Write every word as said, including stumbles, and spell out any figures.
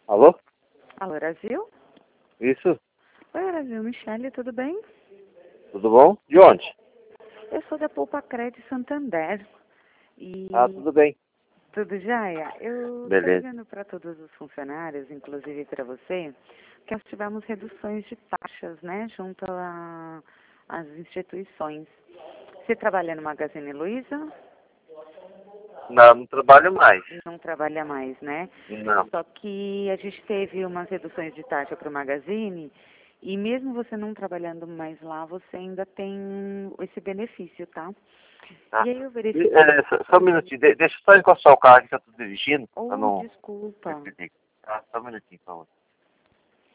Alô? Alô, Brasil? Isso? Oi, Brasil. Michele, tudo bem? Tudo bom? De onde? Eu sou da Poupa Crédito Santander. E Ah, tudo bem. tudo jóia? Eu estou Beleza. ligando para todos os funcionários, inclusive para você, que nós tivemos reduções de taxas, né, junto a- às instituições. Você trabalha no Magazine Luiza? Não, não trabalho mais. Não trabalha mais, né? Não. Só que a gente teve umas reduções de taxa para o Magazine e mesmo você não trabalhando mais lá, você ainda tem esse benefício, tá? Tá. E aí eu E, verifiquei. é, só, só um minutinho. De- deixa eu só encostar o carro aqui que eu tô dirigindo. Eu Oh, não... desculpa. Tá, só um minutinho, por favor.